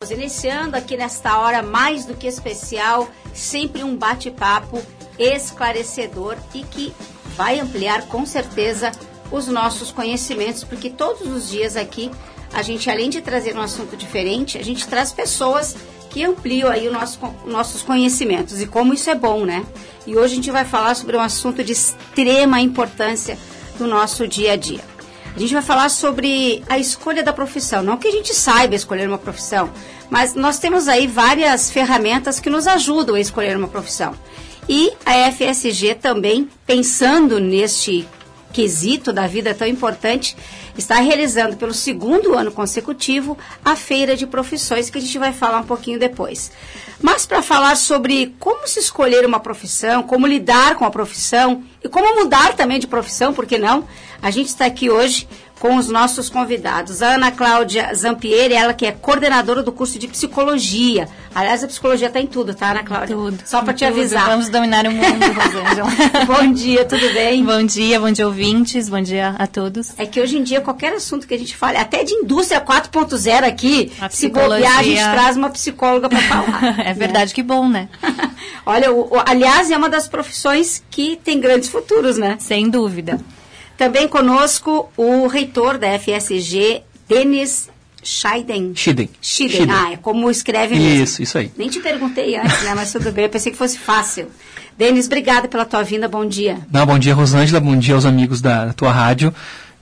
Iniciando aqui nesta hora mais do que especial, sempre um bate-papo esclarecedor e que vai ampliar com certeza os nossos conhecimentos, porque todos os dias aqui a gente, além de trazer um assunto diferente, a gente traz pessoas que ampliam aí nossos conhecimentos, e como isso é bom, né? E hoje a gente vai falar sobre um assunto de extrema importância do nosso dia a dia. A gente vai falar sobre a escolha da profissão. Não que a gente saiba escolher uma profissão, mas nós temos aí várias ferramentas que nos ajudam a escolher uma profissão. E a FSG também, pensando neste quesito da vida tão importante, está realizando pelo 2º ano consecutivo a Feira de Profissões, que a gente vai falar um pouquinho depois. Mas para falar sobre como se escolher uma profissão, como lidar com a profissão e como mudar também de profissão, por que não? A gente está aqui hoje com os nossos convidados. A Ana Cláudia Zampieri, ela que é coordenadora do curso de Psicologia. Aliás, a psicologia está em tudo, tá, Ana Cláudia? Tudo. Só para te avisar. Vamos dominar o mundo, Rosângela. Bom dia, tudo bem? Bom dia ouvintes, bom dia a todos. É que hoje em dia, qualquer assunto que a gente fale, até de indústria 4.0 aqui, se bobear, a gente traz uma psicóloga para falar. É verdade, né? Que bom, né? Olha, aliás, é uma das profissões que tem grandes futuros, né? Sem dúvida. Também conosco o reitor da FSG, Denis Schiden. Ah, é como escreve mesmo. Isso aí. Nem te perguntei antes, né? Mas tudo bem, eu pensei que fosse fácil. Denis, obrigada pela tua vinda, bom dia. Bom dia, Rosângela, bom dia aos amigos da tua rádio.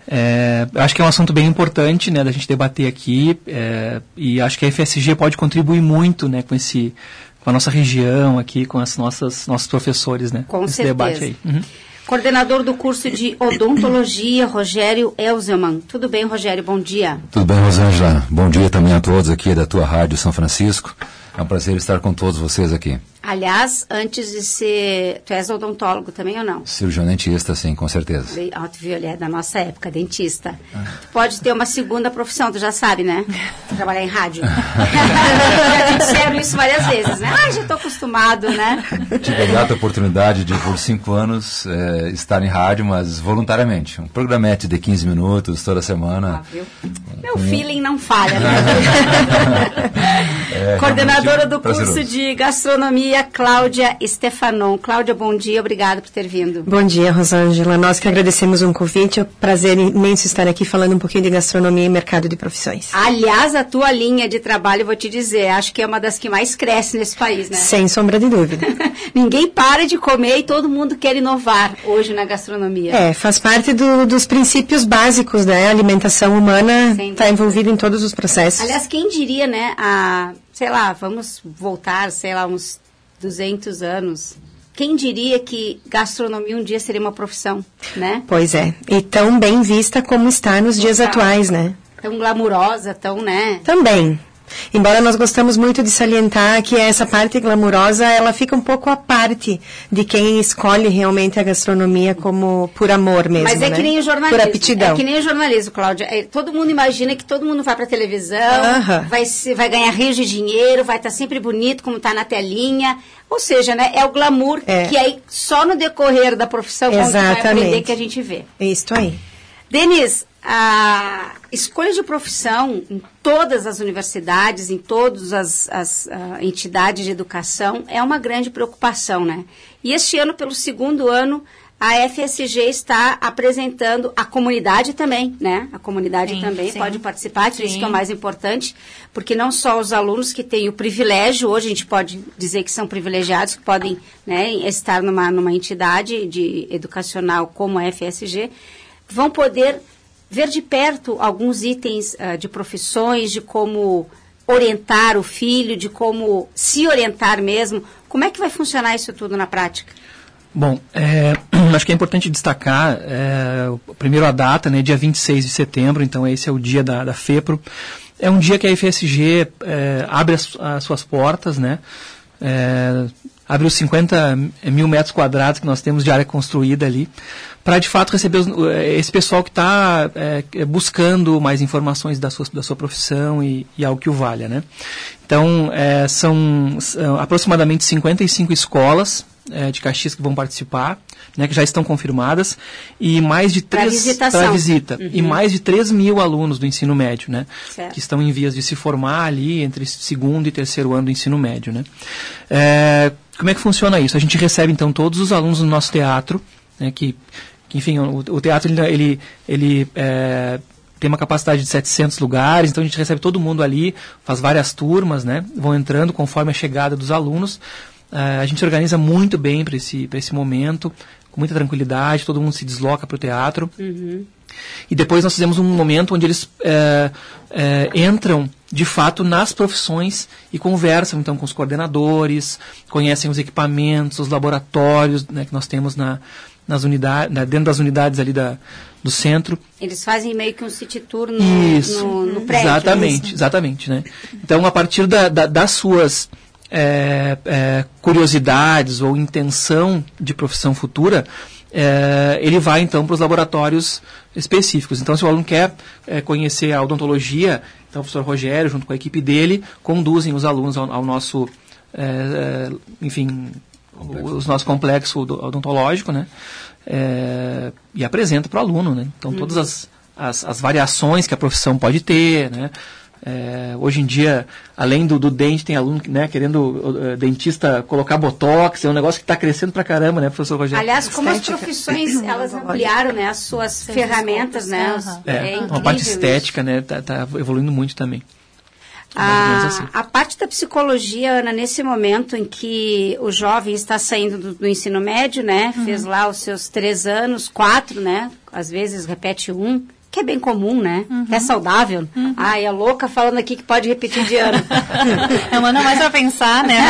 Acho que é um assunto bem importante, né, da gente debater aqui, e acho que a FSG pode contribuir muito, né, com a nossa região aqui, com os nossos professores, né? Com nesse certeza. Debate aí. Uhum. Coordenador do curso de Odontologia, Rogério Elzelman. Tudo bem, Rogério? Bom dia. Tudo bem, Rosângela. Bom dia também a todos aqui da tua rádio São Francisco. É um prazer estar com todos vocês aqui. Aliás, antes de ser... Tu és odontólogo também ou não? Cirurgião dentista, sim, com certeza. Tu viu, ele é da nossa época, dentista. Tu pode ter uma segunda profissão, tu já sabe, né? Trabalhar em rádio. Já disseram isso várias vezes, né? Já estou acostumado, né? Tive a grata oportunidade de, por 5 anos, estar em rádio, mas voluntariamente. Um programete de 15 minutos, toda semana. Viu? Meu feeling não falha, né? Coordenadora do curso de Gastronomia, Cláudia Stefanon. Cláudia, bom dia, obrigada por ter vindo. Bom dia, Rosângela. Nós que agradecemos o convite, é um prazer imenso estar aqui falando um pouquinho de gastronomia e mercado de profissões. Aliás, a tua linha de trabalho, vou te dizer, acho que é uma das que mais cresce nesse país, né? Sem sombra de dúvida. Ninguém para de comer e todo mundo quer inovar hoje na gastronomia. Faz parte dos princípios básicos, né? A alimentação humana está envolvida em todos os processos. Aliás, quem diria, né, vamos voltar, uns 200 anos. Quem diria que gastronomia um dia seria uma profissão, né? Pois é. E tão bem vista como está nos dias atuais, né? Tão glamurosa, né? Também. Embora nós gostamos muito de salientar que essa parte glamurosa, ela fica um pouco à parte de quem escolhe realmente a gastronomia como por amor mesmo, mas né? Que nem o jornalismo. Por aptidão. É que nem o jornalismo, Cláudia. Todo mundo imagina que todo mundo vai para a televisão, vai ganhar rios de dinheiro, vai estar sempre bonito, como está na telinha. Ou seja, né, é o glamour que aí só no decorrer da profissão quando vai aprender que a gente vê. Isso aí. Denis, a escolha de profissão em todas as universidades, em todas as entidades de educação, é uma grande preocupação, né? E este ano, pelo 2º ano, a FSG está apresentando a comunidade também, né? A comunidade também pode participar, que isso que é o mais importante, porque não só os alunos que têm o privilégio, hoje a gente pode dizer que são privilegiados, que podem, né, estar numa entidade educacional como a FSG, vão poder ver de perto alguns itens de profissões, de como orientar o filho, de como se orientar mesmo. Como é que vai funcionar isso tudo na prática? Bom, acho que é importante destacar, primeiro a data, né, dia 26 de setembro, então esse é o dia da FEPRO. É um dia que a FSG abre as suas portas, né, abre os 50 mil metros quadrados que nós temos de área construída ali, para de fato receber esse pessoal que está buscando mais informações da sua profissão e algo que o valha, né? Então, são aproximadamente 55 escolas de Caxias que vão participar, né, que já estão confirmadas, e mais de Para visita, e mais de 3 mil alunos do ensino médio, né, certo. que estão em vias de se formar ali entre segundo e terceiro ano do ensino médio, né. Como é que funciona isso? A gente recebe, então, todos os alunos no nosso teatro, né, que enfim, o teatro, ele tem uma capacidade de 700 lugares, então a gente recebe todo mundo ali, faz várias turmas, né, vão entrando conforme a chegada dos alunos. A gente organiza muito bem para esse momento, com muita tranquilidade, todo mundo se desloca para o teatro. E depois nós fizemos um momento onde eles entram, de fato, nas profissões e conversam, então, com os coordenadores, conhecem os equipamentos, os laboratórios, né, que nós temos nas unidades, dentro das unidades ali do centro. Eles fazem meio que um city tour no prédio. Exatamente, né? Então, a partir das suas curiosidades ou intenção de profissão futura, ele vai, então, para os laboratórios específicos. Então, se o aluno quer conhecer a odontologia, então o professor Rogério, junto com a equipe dele, conduzem os alunos ao nosso, o nosso complexo odontológico, né? E apresenta para o aluno, né? Então, todas as variações que a profissão pode ter, né? Hoje em dia, além do dente, tem aluno, né, querendo dentista colocar botox, é um negócio que está crescendo pra caramba, né, professor Rogério? Aliás, como as profissões, elas ampliaram, né, as suas ferramentas, né? Uma parte estética, né, tá evoluindo muito também. A parte da psicologia, Ana, nesse momento em que o jovem está saindo do ensino médio, né, fez lá os seus 3 anos, 4, né, às vezes repete 1, que é bem comum, né? É saudável. Ai, a louca falando aqui que pode repetir de ano. Não manda mais pra pensar, né?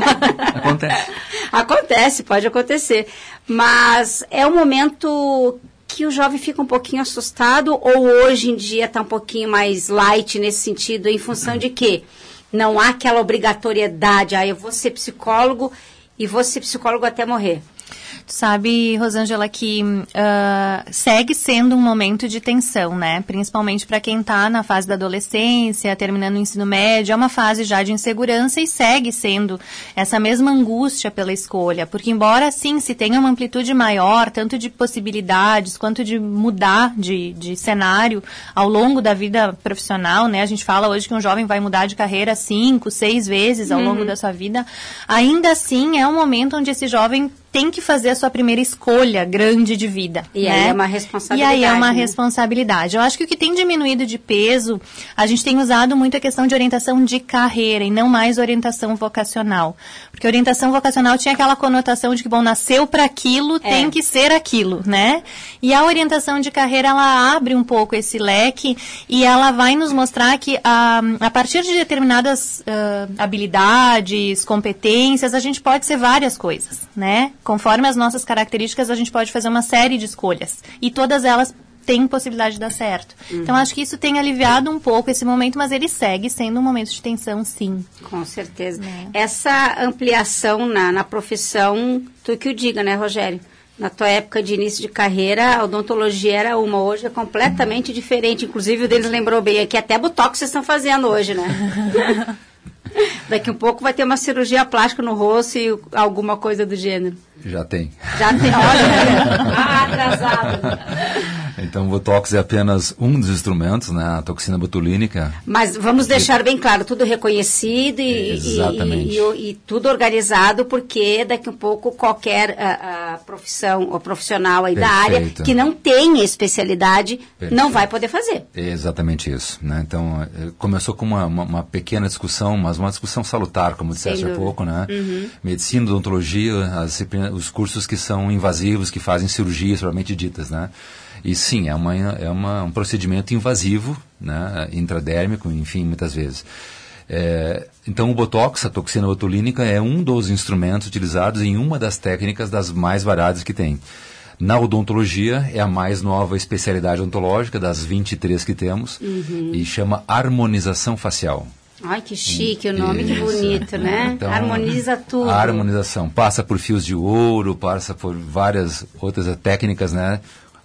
Acontece. Pode acontecer. Mas é um momento que o jovem fica um pouquinho assustado, ou hoje em dia está um pouquinho mais light nesse sentido, em função de que não há aquela obrigatoriedade, eu vou ser psicólogo e vou ser psicólogo até morrer. Tu sabe, Rosângela, que segue sendo um momento de tensão, né? Principalmente para quem está na fase da adolescência, terminando o ensino médio, é uma fase já de insegurança e segue sendo essa mesma angústia pela escolha. Porque embora, sim, se tenha uma amplitude maior, tanto de possibilidades quanto de mudar de cenário ao longo da vida profissional, né? A gente fala hoje que um jovem vai mudar de carreira 5, 6 vezes ao longo da sua vida. Ainda assim, é um momento onde esse jovem tem que fazer a sua primeira escolha grande de vida. E né? aí é uma responsabilidade. E aí é uma responsabilidade. Eu acho que o que tem diminuído de peso, a gente tem usado muito a questão de orientação de carreira e não mais orientação vocacional. Porque orientação vocacional tinha aquela conotação de que, bom, nasceu para aquilo, tem que ser aquilo, né? E a orientação de carreira, ela abre um pouco esse leque e ela vai nos mostrar que a partir de determinadas habilidades, competências, a gente pode ser várias coisas, né? Conforme as nossas características, a gente pode fazer uma série de escolhas. E todas elas têm possibilidade de dar certo. Então, acho que isso tem aliviado um pouco esse momento, mas ele segue sendo um momento de tensão, sim. Com certeza. Essa ampliação na profissão, tu que o diga, né, Rogério? Na tua época de início de carreira, a odontologia era uma, hoje é completamente diferente. Inclusive, o deles lembrou bem aqui, até botox vocês estão fazendo hoje, né? Daqui a um pouco vai ter uma cirurgia plástica no rosto e alguma coisa do gênero. Já tem. Olha, atrasado. Então, o Botox é apenas um dos instrumentos, né? A toxina botulínica. Mas vamos deixar bem claro, tudo reconhecido e tudo organizado, porque daqui a um pouco qualquer profissão ou profissional aí da área que não tenha especialidade não vai poder fazer. É exatamente isso, né? Então, começou com uma pequena discussão, mas uma discussão salutar, como disseste há pouco, né? Medicina, odontologia, os cursos que são invasivos, que fazem cirurgias propriamente ditas, né? E sim, é um procedimento invasivo, né, intradérmico, enfim, muitas vezes. Então, o Botox, a toxina botulínica, é um dos instrumentos utilizados em uma das técnicas das mais variadas que tem. Na odontologia, é a mais nova especialidade odontológica, das 23 que temos, e chama harmonização facial. Ai, que chique o nome, que bonito, né? Então, harmoniza tudo. A harmonização passa por fios de ouro, passa por várias outras técnicas, né?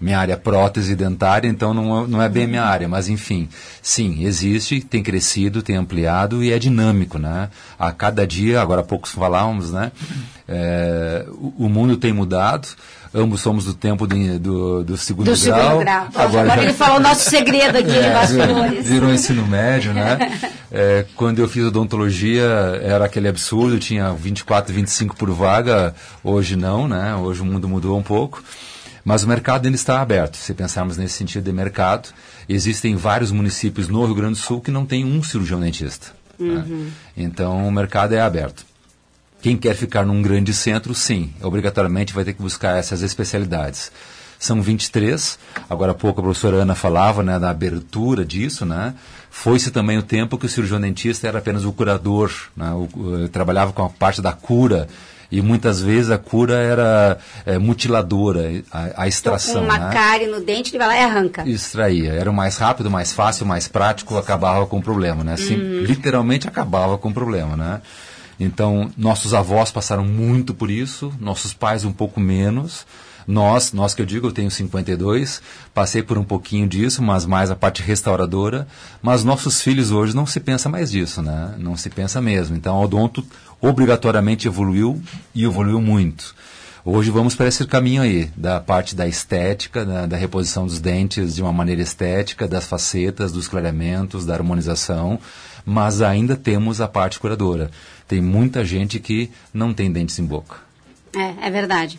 minha área é prótese dentária, então não é bem a minha área, mas enfim, sim, existe, tem crescido, tem ampliado e é dinâmico, né? A cada dia, agora há pouco falávamos, né? O mundo tem mudado, ambos somos do tempo do segundo grau. Agora ele falou o nosso segredo aqui de bastidores. Virou ensino médio, né? Quando eu fiz odontologia, era aquele absurdo, tinha 24, 25 por vaga, hoje não, né? Hoje o mundo mudou um pouco. Mas o mercado ainda está aberto. Se pensarmos nesse sentido de mercado, existem vários municípios no Rio Grande do Sul que não tem um cirurgião dentista. Né? Então, o mercado é aberto. Quem quer ficar num grande centro, sim, obrigatoriamente vai ter que buscar essas especialidades. São 23, agora há pouco a professora Ana falava, né, da abertura disso, né? Foi-se também o tempo que o cirurgião dentista era apenas o curador, né? Trabalhava com a parte da cura. E muitas vezes a cura era mutiladora, a extração. Com uma cárie no dente, ele vai lá e arranca. Extraía. Era o mais rápido, mais fácil, mais prático, acabava com o problema, né? Assim, literalmente acabava com o problema, né? Então, nossos avós passaram muito por isso, nossos pais um pouco menos. Nós que eu digo, eu tenho 52, passei por um pouquinho disso, mas mais a parte restauradora. Mas nossos filhos hoje não se pensa mais disso, né? Não se pensa mesmo. Então, o odonto obrigatoriamente evoluiu e evoluiu muito. Hoje vamos para esse caminho aí, da parte da estética, da reposição dos dentes de uma maneira estética, das facetas, dos clareamentos, da harmonização, mas ainda temos a parte curadora. Tem muita gente que não tem dentes em boca. É verdade.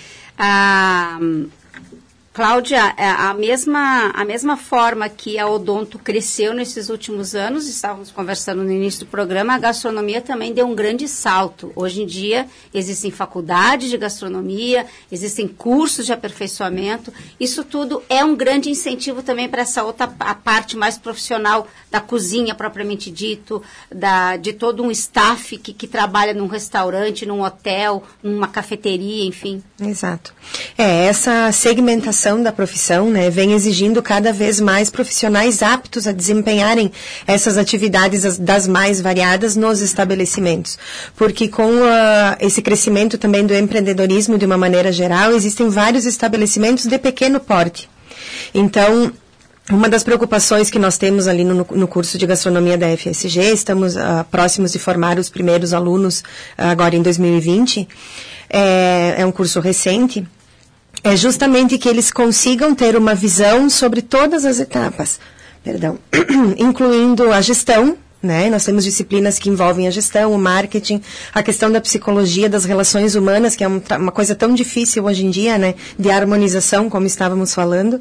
Cláudia, a mesma forma que a odonto cresceu nesses últimos anos, estávamos conversando no início do programa, a gastronomia também deu um grande salto. Hoje em dia existem faculdades de gastronomia, existem cursos de aperfeiçoamento. Isso tudo é um grande incentivo também para essa outra a parte mais profissional da cozinha propriamente dito, de todo um staff que trabalha num restaurante, num hotel, numa cafeteria, enfim. Exato. Essa segmentação da profissão, né, vem exigindo cada vez mais profissionais aptos a desempenharem essas atividades das mais variadas nos estabelecimentos. Porque com esse crescimento também do empreendedorismo de uma maneira geral, existem vários estabelecimentos de pequeno porte. Então, uma das preocupações que nós temos ali no curso de gastronomia da FSG, estamos próximos de formar os primeiros alunos agora em 2020, é um curso recente, é justamente que eles consigam ter uma visão sobre todas as etapas, incluindo a gestão, né? Nós temos disciplinas que envolvem a gestão, o marketing, a questão da psicologia, das relações humanas, que é uma coisa tão difícil hoje em dia, né? De harmonização, como estávamos falando.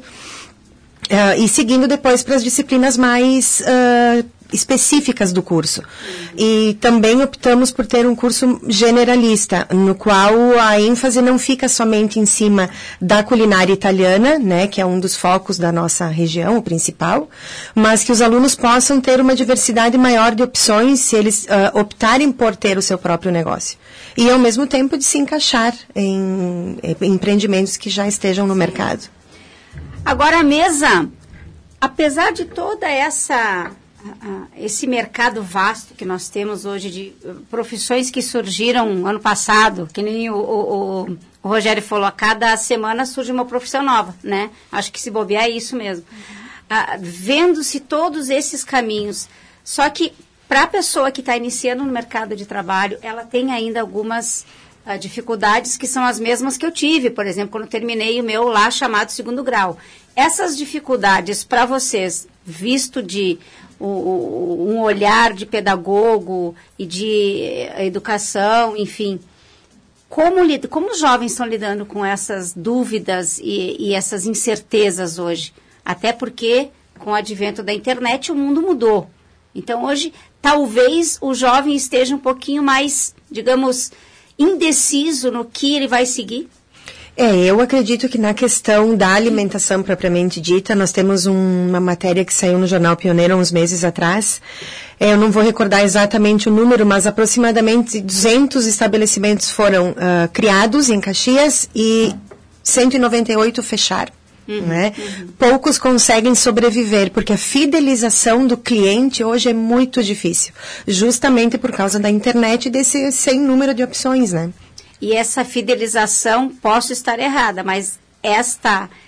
E seguindo depois para as disciplinas mais específicas do curso. E também optamos por ter um curso generalista, no qual a ênfase não fica somente em cima da culinária italiana, né, que é um dos focos da nossa região, o principal, mas que os alunos possam ter uma diversidade maior de opções se eles optarem por ter o seu próprio negócio. E, ao mesmo tempo, de se encaixar em empreendimentos que já estejam no mercado. Agora, a mesa, apesar de toda esse mercado vasto que nós temos hoje de profissões que surgiram ano passado, que nem o Rogério falou, a cada semana surge uma profissão nova, né? Acho que se bobear é isso mesmo. Vendo-se todos esses caminhos, só que para a pessoa que está iniciando no mercado de trabalho, ela tem ainda algumas dificuldades que são as mesmas que eu tive, por exemplo, quando terminei o meu lá chamado segundo grau. Essas dificuldades para vocês, visto de um olhar de pedagogo e de educação, enfim, como os jovens estão lidando com essas dúvidas e essas incertezas hoje? Até porque, com o advento da internet, o mundo mudou. Então, hoje, talvez o jovem esteja um pouquinho mais, digamos, indeciso no que ele vai seguir. Eu acredito que na questão da alimentação propriamente dita, nós temos uma matéria que saiu no Jornal Pioneiro há uns meses atrás. Eu não vou recordar exatamente o número, mas aproximadamente 200 estabelecimentos foram criados em Caxias e 198 fecharam. Né? Poucos conseguem sobreviver, porque a fidelização do cliente hoje é muito difícil, justamente por causa da internet e desse sem número de opções, né? E essa fidelização, posso estar errada, mas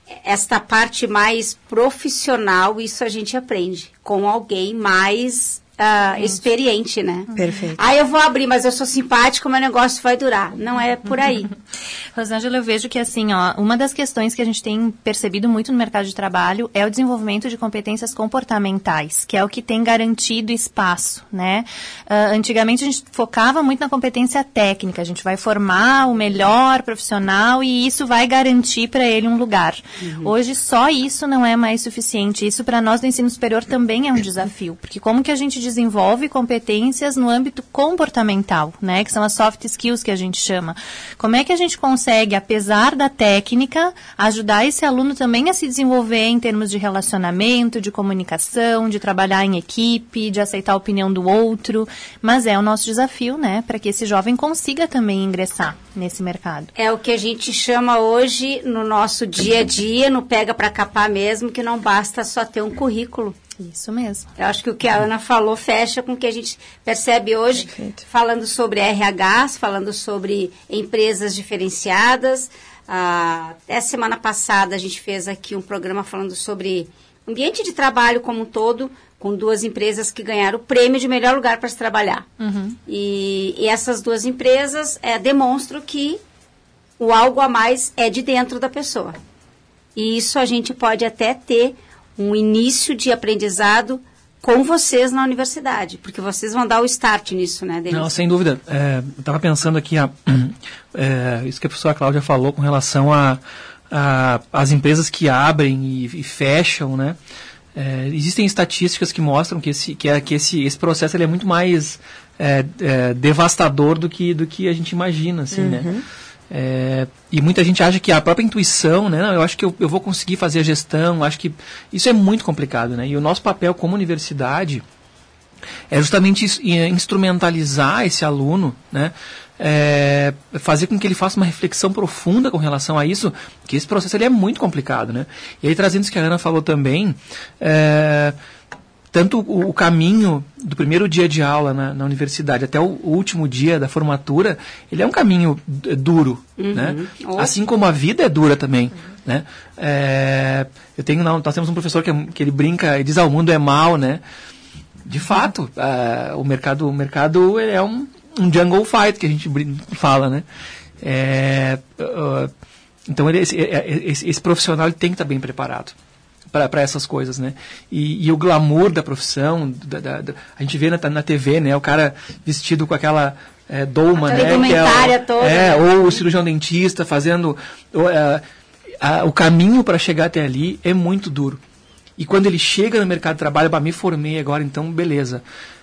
esta parte mais profissional, isso a gente aprende com alguém mais experiente, né? Perfeito. Aí eu vou abrir, mas eu sou simpática, meu negócio vai durar. Não é por aí. Rosângela, eu vejo que, assim, uma das questões que a gente tem percebido muito no mercado de trabalho é o desenvolvimento de competências comportamentais, que é o que tem garantido espaço, né? Antigamente a gente focava muito na competência técnica, a gente vai formar o melhor profissional e isso vai garantir para ele um lugar. Hoje só isso não é mais suficiente. Isso para nós do ensino superior também é um desafio, porque como que a gente desenvolve competências no âmbito comportamental, né? Que são as soft skills que a gente chama. Como é que a gente consegue, apesar da técnica, ajudar esse aluno também a se desenvolver em termos de relacionamento, de comunicação, de trabalhar em equipe, de aceitar a opinião do outro, mas é o nosso desafio, né? Para que esse jovem consiga também ingressar nesse mercado. É o que a gente chama hoje, no nosso dia a dia, no pega para capar mesmo, que não basta só ter um currículo. Isso mesmo. Eu acho que o que a Ana falou fecha com o que a gente percebe hoje, Perfeito. falando sobre RHs, falando sobre empresas diferenciadas. Até semana passada a gente fez aqui um programa falando sobre ambiente de trabalho como um todo, com 2 empresas que ganharam o prêmio de melhor lugar para se trabalhar. E essas 2 empresas demonstram que o algo a mais é de dentro da pessoa. E isso a gente pode até ter um início de aprendizado com vocês na universidade, porque vocês vão dar o start nisso, né, Denise? Não, sem dúvida. Eu estava pensando aqui, isso que a professora Cláudia falou com relação às empresas que abrem e fecham, né? Existem estatísticas que mostram que esse processo ele é muito mais devastador do que a gente imagina, assim, né? E muita gente acha que a própria intuição, né? Não, eu acho que eu vou conseguir fazer a gestão, acho que isso é muito complicado, né? E o nosso papel como universidade é justamente instrumentalizar esse aluno, né? Fazer com que ele faça uma reflexão profunda com relação a isso, que esse processo ele é muito complicado, né? E aí, trazendo isso que a Ana falou também, tanto o caminho do primeiro dia de aula na universidade até o último dia da formatura, ele é um caminho duro, né? Assim como a vida é dura também, né? Nós temos um professor que ele brinca e diz, o mundo é mau, né? De fato, o mercado ele é um jungle fight, que a gente fala, né? Então, esse profissional ele tem que estar bem preparado para essas coisas, né? E o glamour da profissão, a gente vê na TV, né? O cara vestido com aquela doma, né? Ou o cirurgião dentista fazendo... o caminho para chegar até ali é muito duro. E quando ele chega no mercado de trabalho, me formei agora, então beleza.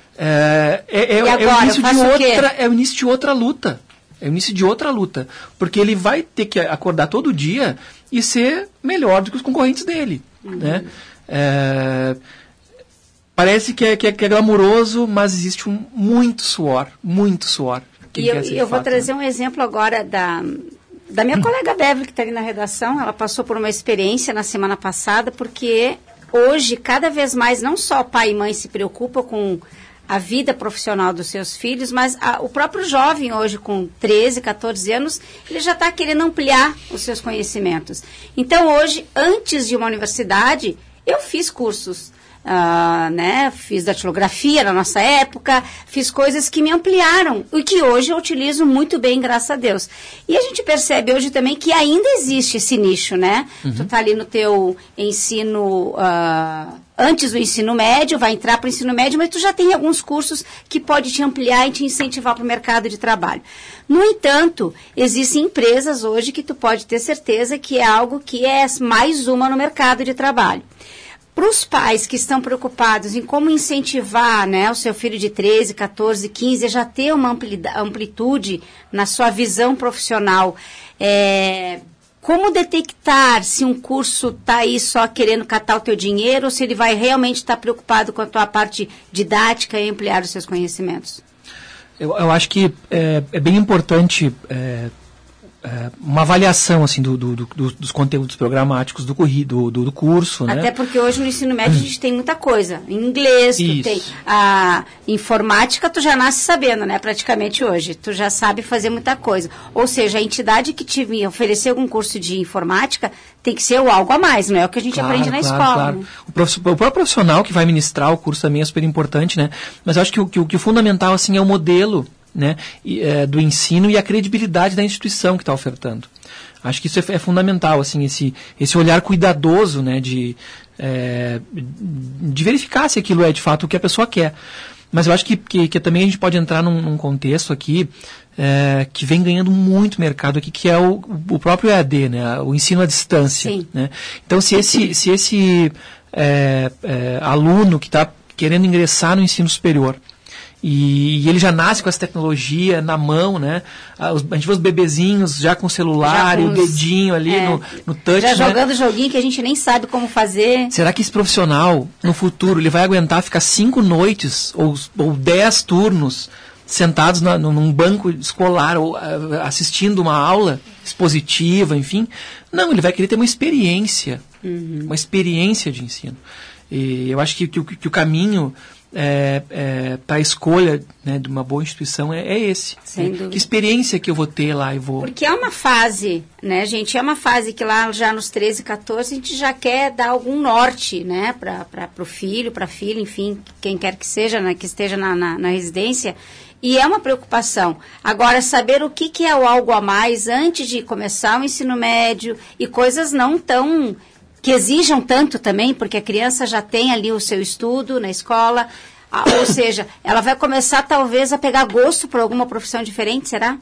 É o início de outra luta. É o início de outra luta. Porque ele vai ter que acordar todo dia e ser melhor do que os concorrentes dele. Né? Parece que é glamuroso, mas existe muito suor. E eu vou trazer um exemplo agora da minha colega Débora, que está ali na redação. Ela passou por uma experiência na semana passada, porque hoje, cada vez mais, não só pai e mãe se preocupam com a vida profissional dos seus filhos, mas o próprio jovem hoje, com 13, 14 anos, ele já está querendo ampliar os seus conhecimentos. Então, hoje, antes de uma universidade, eu fiz cursos, né? Fiz datilografia na nossa época, fiz coisas que me ampliaram e que hoje eu utilizo muito bem, graças a Deus. E a gente percebe hoje também que ainda existe esse nicho, né? Tu está ali no teu ensino... antes do ensino médio, vai entrar para o ensino médio, mas tu já tem alguns cursos que pode te ampliar e te incentivar para o mercado de trabalho. No entanto, existem empresas hoje que tu pode ter certeza que é algo que é mais uma no mercado de trabalho. Para os pais que estão preocupados em como incentivar, né, o seu filho de 13, 14, 15 a já ter uma amplitude na sua visão profissional, como detectar se um curso está aí só querendo catar o teu dinheiro ou se ele vai realmente estar preocupado com a tua parte didática e ampliar os seus conhecimentos? Eu acho que é bem importante uma avaliação assim dos conteúdos programáticos do curso, até né? Porque hoje no ensino médio a gente tem muita coisa, em inglês, tu tem a informática, tu já nasce sabendo, né? Praticamente hoje, tu já sabe fazer muita coisa, ou seja, a entidade que te oferecer algum curso de informática tem que ser algo a mais, não é o que a gente aprende na escola. Claro. Né? O próprio profissional que vai ministrar o curso também é super importante, né? Mas eu acho que o fundamental assim é o modelo, né, do ensino e a credibilidade da instituição que está ofertando. Acho que isso é fundamental, assim, esse olhar cuidadoso, né, de verificar se aquilo é de fato o que a pessoa quer. Mas eu acho que também a gente pode entrar num contexto aqui que vem ganhando muito mercado aqui, que é o próprio EAD, né, o ensino à distância. Sim. Né? Então, se esse aluno que está querendo ingressar no ensino superior, e ele já nasce com essa tecnologia na mão, né? A gente vê os bebezinhos já com o celular e o dedinho ali no touch. Já jogando joguinho que a gente nem sabe como fazer. Será que esse profissional, no futuro, ele vai aguentar ficar 5 noites ou 10 turnos sentados num banco escolar ou assistindo uma aula expositiva, enfim? Não, ele vai querer ter uma experiência de ensino. E eu acho que o caminho para a escolha, né, de uma boa instituição é esse. Sem dúvida. Que experiência que eu vou ter lá? Porque é uma fase, né, gente? É uma fase que lá já nos 13, 14 a gente já quer dar algum norte, né, para o filho, para a filha, enfim, quem quer que seja, né, que esteja na residência. E é uma preocupação. Agora, saber o que é o algo a mais antes de começar o ensino médio e coisas não tão... que exijam tanto também, porque a criança já tem ali o seu estudo na escola, ou seja, ela vai começar talvez a pegar gosto por alguma profissão diferente, será?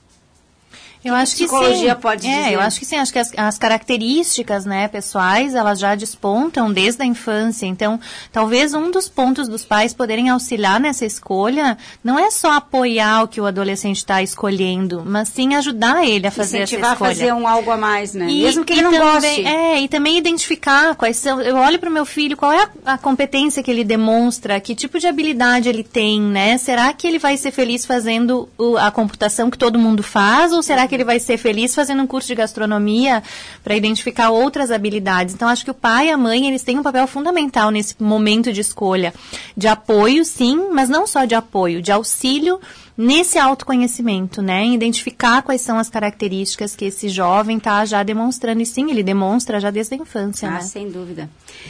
Eu acho que sim. Psicologia pode dizer. Eu acho que sim. Acho que as características, né, pessoais, elas já despontam desde a infância. Então, talvez um dos pontos dos pais poderem auxiliar nessa escolha não é só apoiar o que o adolescente está escolhendo, mas sim ajudar ele a fazer essa escolha. Incentivar a fazer algo a mais, né? Mesmo que ele não goste. E também identificar quais são... Eu olho para o meu filho, qual é a competência que ele demonstra, que tipo de habilidade ele tem, né? Será que ele vai ser feliz fazendo a computação que todo mundo faz, ou será que ele vai ser feliz fazendo um curso de gastronomia para identificar outras habilidades? Então, acho que o pai e a mãe, eles têm um papel fundamental nesse momento de escolha. De apoio, sim, mas não só de apoio, de auxílio nesse autoconhecimento, né? Em identificar quais são as características que esse jovem está já demonstrando. E sim, ele demonstra já desde a infância, né? Sem dúvida.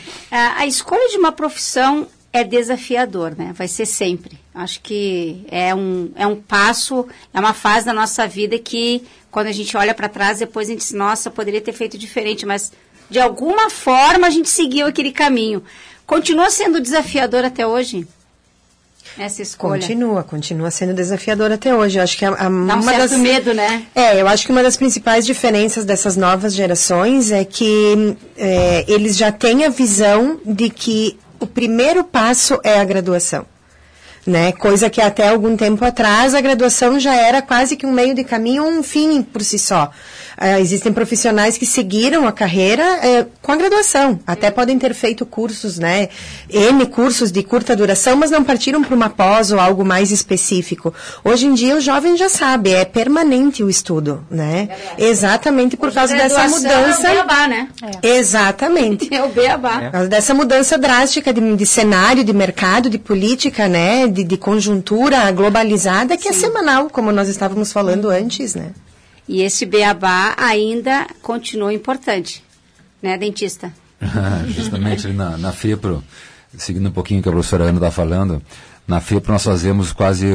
A escolha de uma profissão é desafiador, né? Vai ser sempre. Acho que é um passo, é uma fase da nossa vida que, quando a gente olha para trás, depois a gente diz, nossa, poderia ter feito diferente, mas de alguma forma a gente seguiu aquele caminho. Continua sendo desafiador até hoje? Essa escolha? Continua sendo desafiador até hoje. Eu acho que dá um certo medo, né? Eu acho que uma das principais diferenças dessas novas gerações é que eles já têm a visão de que o primeiro passo é a graduação, né? Coisa que até algum tempo atrás a graduação já era quase que um meio de caminho ou um fim por si só. Existem profissionais que seguiram a carreira com a graduação, até podem ter feito cursos, né? N cursos de curta duração, mas não partiram para uma pós ou algo mais específico. Hoje em dia o jovem já sabe, é permanente o estudo, né? Exatamente por causa dessa mudança. É o beabá, né? Exatamente. É o beabá. Por causa dessa mudança drástica de cenário, de mercado, de política, né? De conjuntura globalizada, que é semanal, como nós estávamos falando antes, né? E esse beabá ainda continua importante, né, dentista? Justamente ali na FEPRO, seguindo um pouquinho o que a professora Ana está falando, na FEPRO nós fazemos quase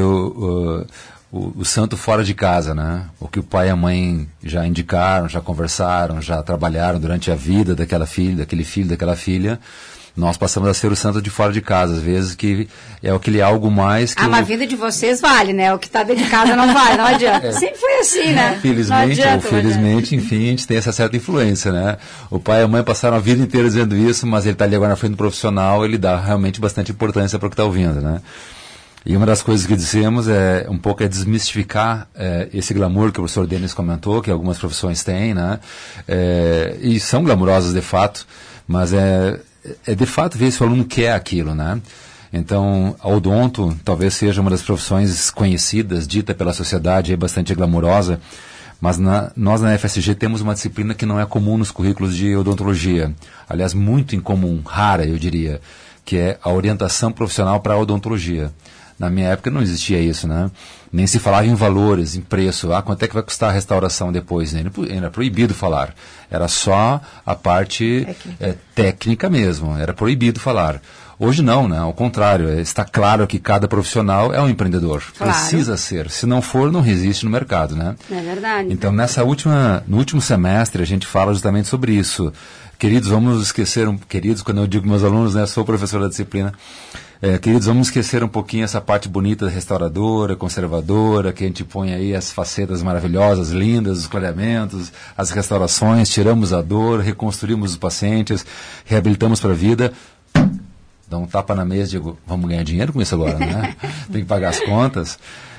o santo fora de casa, né? O que o pai e a mãe já indicaram, já conversaram, já trabalharam durante a vida daquele filho, daquela filha. Nós passamos a ser o santo de fora de casa, às vezes, que é aquele algo mais que... mas a vida de vocês vale, né? O que está dentro de casa não vale, não adianta. Sempre foi assim, né? Felizmente ou felizmente, enfim, a gente tem essa certa influência, né? O pai e a mãe passaram a vida inteira dizendo isso, mas ele está ali agora na frente do profissional, ele dá realmente bastante importância para o que está ouvindo, né? E uma das coisas que dissemos é desmistificar esse glamour que o professor Denis comentou, que algumas profissões têm, né? E são glamourosas de fato, mas é de fato ver se o aluno quer aquilo, né? Então, a odonto talvez seja uma das profissões conhecidas, dita pela sociedade, bastante glamourosa, Mas nós na FSG temos uma disciplina que não é comum nos currículos de odontologia. Aliás, muito incomum, rara, eu diria, que é a orientação profissional para a odontologia. Na minha época não existia isso, né? Nem se falava em valores, em preço. Quanto é que vai custar a restauração depois? Era proibido falar. Era só a parte técnica mesmo. Era proibido falar. Hoje não, né? Ao contrário. Está claro que cada profissional é um empreendedor. Claro. Precisa ser. Se não for, não resiste no mercado, né? É verdade. Então, no último semestre, a gente fala justamente sobre isso. Queridos, vamos esquecer... Queridos, quando eu digo meus alunos, né? Sou professor da disciplina. Queridos, vamos esquecer um pouquinho essa parte bonita restauradora, conservadora, que a gente põe aí as facetas maravilhosas, lindas, os clareamentos, as restaurações, tiramos a dor, reconstruímos os pacientes, reabilitamos para a vida. Dá um tapa na mesa e digo, vamos ganhar dinheiro com isso agora, né? Tem que pagar as contas.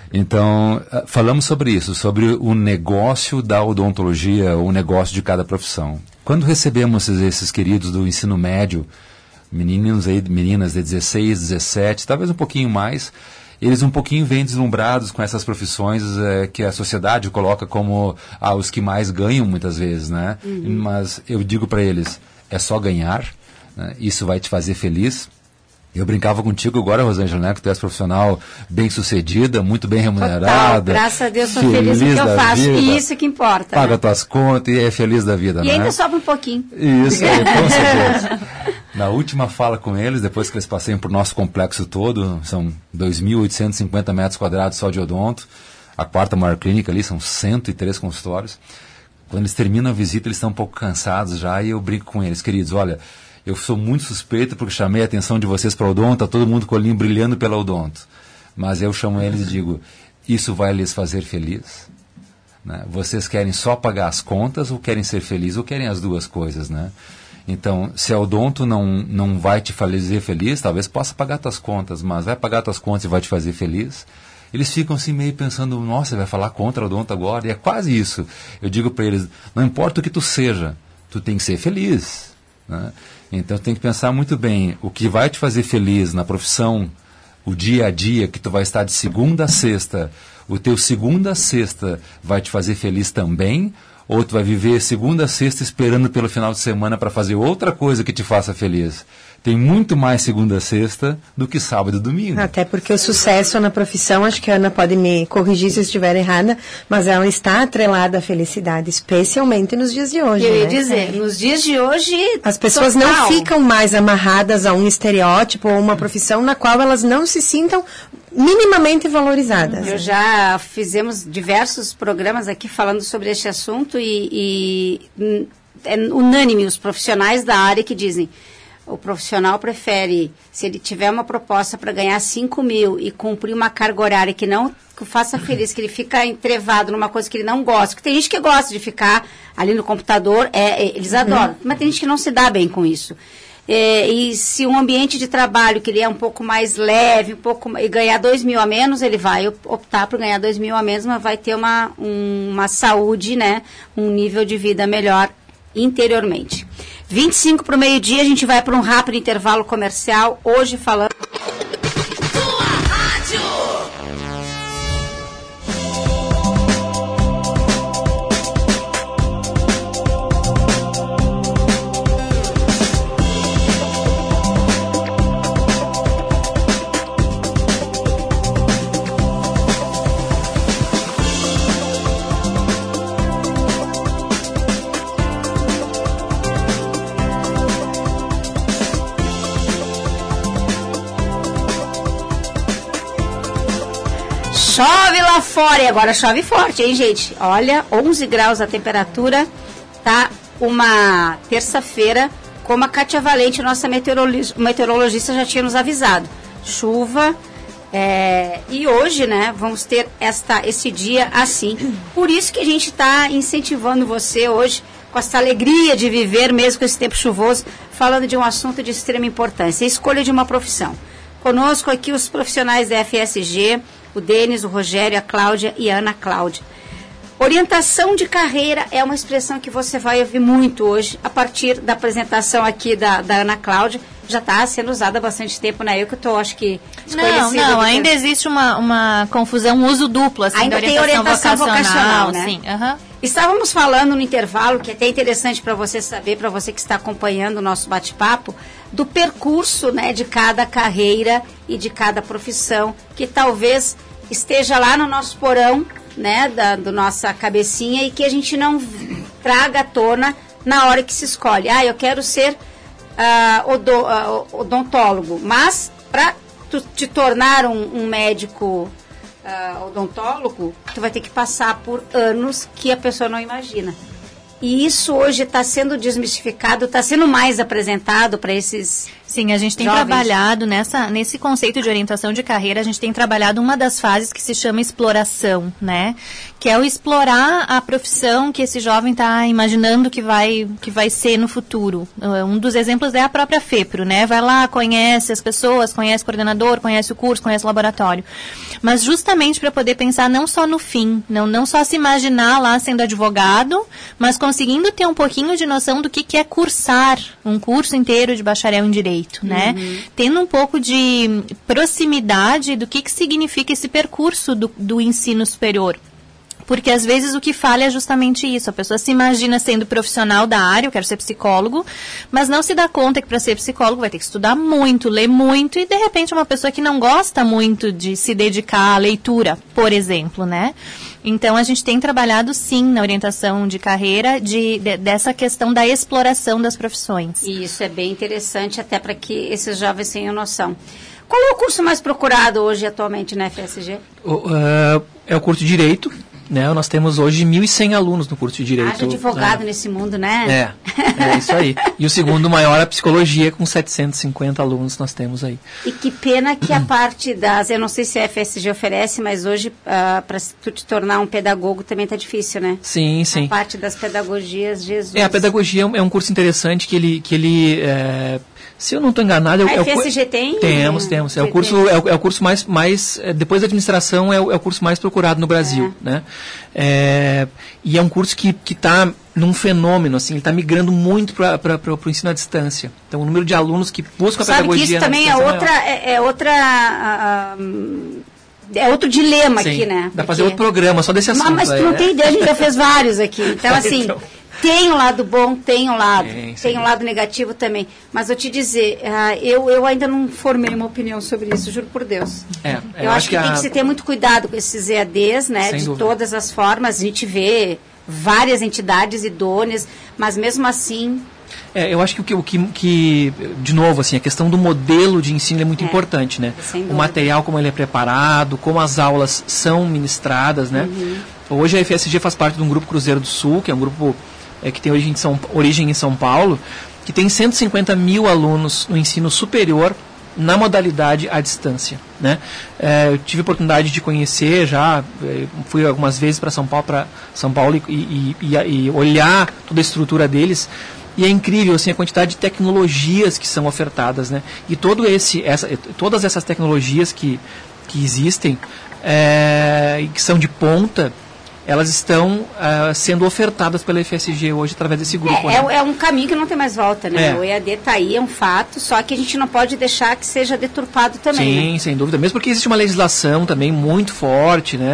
Então, falamos sobre isso, sobre o negócio da odontologia, o negócio de cada profissão. Quando recebemos esses queridos do ensino médio, meninas de 16, 17, talvez um pouquinho mais, eles um pouquinho vêm deslumbrados com essas profissões que a sociedade coloca como os que mais ganham muitas vezes, né? Mas eu digo para eles, é só ganhar, né? Isso vai te fazer feliz. Eu brincava contigo agora, Rosângela, né? Que tu és profissional bem-sucedida, muito bem remunerada. Total, graças a Deus, sou feliz no que eu faço. Vida, e isso que importa. Paga tuas contas e é feliz da vida, né? E ainda sobra um pouquinho. Isso, com certeza. Na última fala com eles, depois que eles passeiam por nosso complexo todo, são 2.850 metros quadrados só de odonto, a quarta maior clínica ali, são 103 consultórios. Quando eles terminam a visita, eles estão um pouco cansados já e eu brinco com eles, queridos, olha... Eu sou muito suspeito porque chamei a atenção de vocês para a odonto, está todo mundo com o olhinho brilhando pela odonto. Mas eu chamo eles e digo, isso vai lhes fazer feliz? Né? Vocês querem só pagar as contas ou querem ser felizes ou querem as duas coisas, né? Então, se a odonto não vai te fazer feliz, talvez possa pagar tuas contas, mas vai pagar tuas contas e vai te fazer feliz? Eles ficam assim meio pensando, nossa, vai falar contra a odonto agora? E é quase isso. Eu digo para eles, não importa o que tu seja, tu tem que ser feliz, né? Então tem que pensar muito bem o que vai te fazer feliz na profissão, o dia a dia que tu vai estar de segunda a sexta, o teu segunda a sexta vai te fazer feliz também, ou tu vai viver segunda a sexta esperando pelo final de semana para fazer outra coisa que te faça feliz. Tem muito mais segunda a sexta do que sábado e domingo. Até porque o sucesso na profissão, acho que a Ana pode me corrigir se eu estiver errada, mas ela está atrelada à felicidade, especialmente nos dias de hoje. Eu ia dizer, nos dias de hoje... As pessoas não ficam mais amarradas a um estereótipo ou uma profissão na qual elas não se sintam minimamente valorizadas. Eu já fizemos diversos programas aqui falando sobre este assunto e é unânime os profissionais da área que dizem... O profissional prefere, se ele tiver uma proposta para ganhar 5 mil e cumprir uma carga horária que não que o faça feliz, que ele fica entrevado numa coisa que ele não gosta, porque tem gente que gosta de ficar ali no computador, eles adoram, mas tem gente que não se dá bem com isso. E se um ambiente de trabalho que ele é um pouco mais leve, e ganhar 2 mil a menos, ele vai optar por ganhar 2 mil a menos, mas vai ter uma saúde, né, um nível de vida melhor interiormente. 25 para o meio-dia, a gente vai para um rápido intervalo comercial, hoje falando... Chove lá fora, e agora chove forte, hein, gente? Olha, 11 graus a temperatura, tá uma terça-feira, como a Kátia Valente, nossa meteorologista, já tinha nos avisado. Chuva, e hoje, né, vamos ter esse dia assim. Por isso que a gente está incentivando você hoje, com essa alegria de viver, mesmo com esse tempo chuvoso, falando de um assunto de extrema importância, a escolha de uma profissão. Conosco aqui os profissionais da FSG, o Denis, o Rogério, a Cláudia e a Ana Cláudia. Orientação de carreira é uma expressão que você vai ouvir muito hoje, a partir da apresentação aqui da Ana Cláudia. Já está sendo usada há bastante tempo, né? Eu que estou, acho que... Não, ainda existe uma confusão, um uso duplo, assim, ainda tem orientação vocacional, né? Sim, Estávamos falando no intervalo, que é até interessante para você saber, para você que está acompanhando o nosso bate-papo, do percurso, né, de cada carreira e de cada profissão, que talvez esteja lá no nosso porão, né, do nossa cabecinha, e que a gente não traga à tona na hora que se escolhe. Eu quero ser odontólogo, mas para te tornar um médico odontólogo, tu vai ter que passar por anos que a pessoa não imagina. E isso hoje está sendo desmistificado, está sendo mais apresentado para esses Sim, a gente tem jovens. Trabalhado nesse conceito de orientação de carreira, a gente tem trabalhado uma das fases que se chama exploração, né? Que é o explorar a profissão que esse jovem está imaginando que vai ser no futuro. Um dos exemplos é a própria FEPRO, né? Vai lá, conhece as pessoas, conhece o coordenador, conhece o curso, conhece o laboratório. Mas justamente para poder pensar não só no fim, não só se imaginar lá sendo advogado, mas conseguindo ter um pouquinho de noção do que é cursar um curso inteiro de bacharel em Direito. Né? Tendo um pouco de proximidade do que significa esse percurso do ensino superior. Porque às vezes o que falha é justamente isso. A pessoa se imagina sendo profissional da área, eu quero ser psicólogo, mas não se dá conta que para ser psicólogo vai ter que estudar muito, ler muito, e de repente uma pessoa que não gosta muito de se dedicar à leitura, por exemplo, né? Então, a gente tem trabalhado, sim, na orientação de carreira, dessa questão da exploração das profissões. E isso é bem interessante, até para que esses jovens tenham noção. Qual é o curso mais procurado hoje, atualmente, na FSG? É o curso de Direito. Né, nós temos hoje 1.100 alunos no curso de Direito. Haja advogado nesse mundo, né? É isso aí. E o segundo maior é a Psicologia, com 750 alunos nós temos aí. E que pena que a parte eu não sei se a FSG oferece, mas hoje, para tu te tornar um pedagogo também está difícil, né? Sim. A parte das pedagogias, Jesus. A pedagogia é um curso interessante que ele se eu não estou enganado... A FSG tem? Temos. É o curso mais depois da administração, é o curso mais procurado no Brasil, né? E é um curso que está num fenômeno, assim, ele está migrando muito para o ensino à distância. Então, o número de alunos que buscam a pedagogia... Sabe que isso também é outro dilema. Sim, aqui, né? Dá para fazer outro programa só desse assunto. Mas tu não tem ideia, a gente já fez vários aqui. Então, assim... Tem um lado bom, tem um lado negativo também. Mas eu te dizer, eu ainda não formei uma opinião sobre isso, juro por Deus. Eu acho que tem que se ter muito cuidado com esses EADs, né? Sem dúvida. Todas as formas. A gente vê várias entidades idôneas, mas mesmo assim... eu acho que de novo, assim, a questão do modelo de ensino é muito importante, né? O material, como ele é preparado, como as aulas são ministradas, né? Hoje a FSG faz parte de um grupo Cruzeiro do Sul, que é um grupo... que tem origem em São Paulo, que tem 150 mil alunos no ensino superior na modalidade à distância. Né? Eu tive a oportunidade de conhecer fui algumas vezes para São Paulo e olhar toda a estrutura deles, e é incrível assim, a quantidade de tecnologias que são ofertadas. Né? E todas essas tecnologias que existem, que são de ponta, elas estão sendo ofertadas pela FSG hoje através desse grupo. É um caminho que não tem mais volta, né? O EAD está aí, é um fato, só que a gente não pode deixar que seja deturpado também. Sim, né? Sem dúvida. Mesmo porque existe uma legislação também muito forte, né?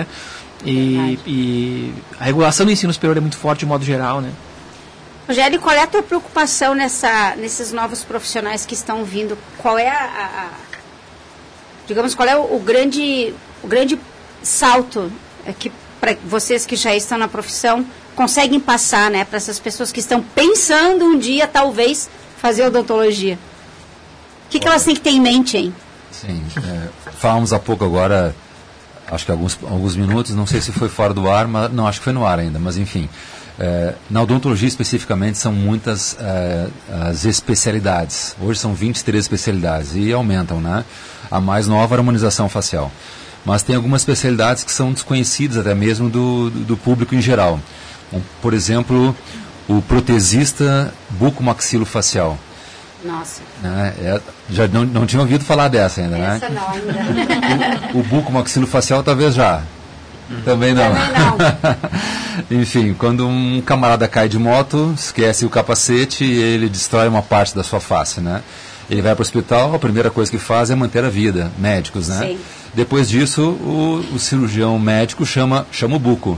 E a regulação do ensino superior é muito forte de modo geral, né? Rogério, qual é a tua preocupação nesses novos profissionais que estão vindo? Qual é qual é o grande salto que para vocês que já estão na profissão, conseguem passar, né, para essas pessoas que estão pensando um dia, talvez, fazer odontologia? O que elas têm que ter em mente, hein? Sim, falamos há pouco agora, acho que alguns minutos, não sei se foi fora do ar, mas não, acho que foi no ar ainda, mas enfim. Na odontologia especificamente são muitas as especialidades. Hoje são 23 especialidades e aumentam, né? A mais nova é a harmonização facial. Mas tem algumas especialidades que são desconhecidas até mesmo do público em geral. Por exemplo, o protesista bucomaxilofacial. Nossa. Já não tinha ouvido falar dessa ainda, né? Essa não ainda. O bucomaxilofacial talvez já. Também não. Enfim, quando um camarada cai de moto, esquece o capacete e ele destrói uma parte da sua face, né? Ele vai para o hospital, a primeira coisa que faz é manter a vida, médicos, né? Sim. Depois disso, o cirurgião médico chama o buco.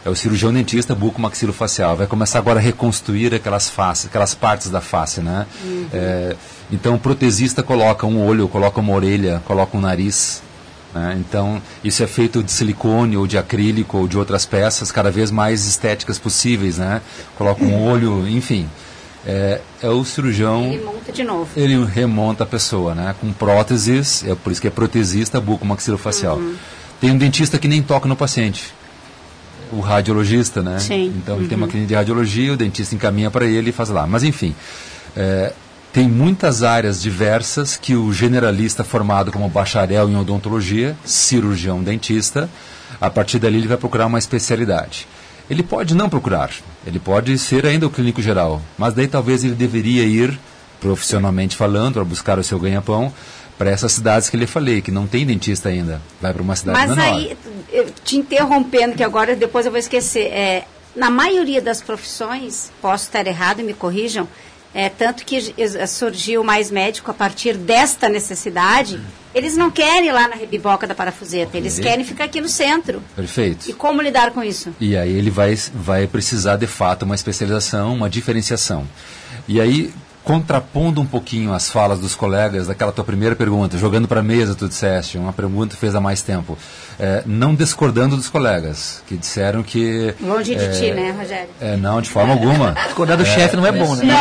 É o cirurgião dentista bucomaxilofacial. Vai começar agora a reconstruir aquelas partes da face, né? Então o protesista coloca um olho, coloca uma orelha, coloca um nariz. Né? Então isso é feito de silicone ou de acrílico ou de outras peças cada vez mais estéticas possíveis, né? Coloca um olho, enfim. É o cirurgião... Ele monta de novo. Ele remonta a pessoa, né? Com próteses, por isso que é protesista bucomaxilofacial. Tem um dentista que nem toca no paciente. O radiologista, né? Sim. Então ele tem uma clínica de radiologia, o dentista encaminha para ele e faz lá. Mas enfim, tem muitas áreas diversas que o generalista formado como bacharel em odontologia, cirurgião dentista, a partir dali ele vai procurar uma especialidade. Ele pode não procurar, ele pode ser ainda o clínico geral, mas daí talvez ele deveria ir, profissionalmente falando, para buscar o seu ganha-pão, para essas cidades que eu lhe falei, que não tem dentista ainda. Vai para uma cidade menor. Mas aí, te interrompendo, que agora depois eu vou esquecer, na maioria das profissões, posso estar errado, me corrijam, tanto que surgiu mais médico a partir desta necessidade, eles não querem ir lá na rebiboca da parafuseta, eles querem ficar aqui no centro. Perfeito. E como lidar com isso? E aí ele vai precisar, de fato, uma especialização, uma diferenciação. E aí, contrapondo um pouquinho as falas dos colegas, daquela tua primeira pergunta, jogando para a mesa, tu disseste, uma pergunta que fez há mais tempo, não discordando dos colegas, que disseram que... Longe de ti, né, Rogério? Não, de forma alguma. Discordar do chefe não é bom, né?